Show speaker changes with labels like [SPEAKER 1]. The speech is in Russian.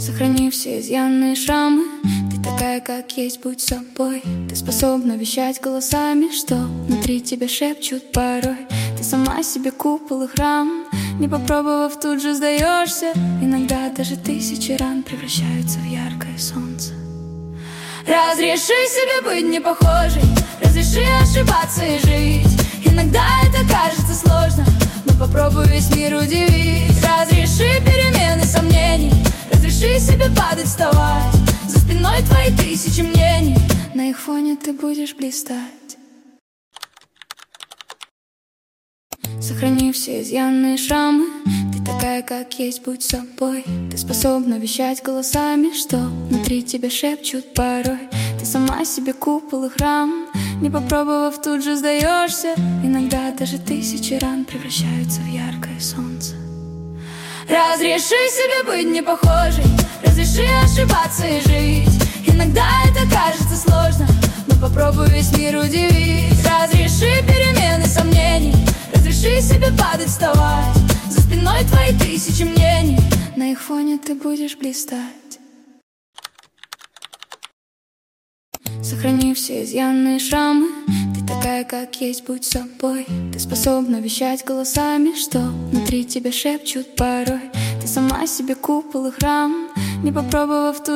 [SPEAKER 1] Сохрани все изъяны и шрамы. Ты такая, как есть, будь собой. Ты способна вещать голосами, что внутри тебя шепчут порой. Ты сама себе купол и храм. Не попробовав, тут же сдаешься. Иногда даже тысячи ран превращаются в яркое солнце. Разреши себе быть не похожей, разреши ошибаться и жить. Иногда это кажется сложно, но попробуй весь мир удивить. Разреши перемены сомнений, разреши себе падать, вставать. За спиной твои тысячи мнений, на их фоне ты будешь блистать. Сохрани все изъяны и шрамы. Ты такая, как есть, будь собой. Ты способна вещать голосами, что внутри тебя шепчут порой. Ты сама себе купол и храм. Не попробовав, тут же сдаешься. Иногда даже тысячи ран превращаются в яркое солнце. Разреши себе быть не похожей, разреши ошибаться и жить. Иногда это кажется сложно, но попробуй весь мир удивить. Разреши перемены сомнений, разреши себе падать, вставать. За спиной твои тысячи мнений, на их фоне ты будешь блистать. Сохрани все изъяны и шрамы. Ты такая, как есть, будь собой. Ты способна вещать голосами, что внутри тебя шепчут порой. Ты сама себе купол и храм. Не попробовав, тут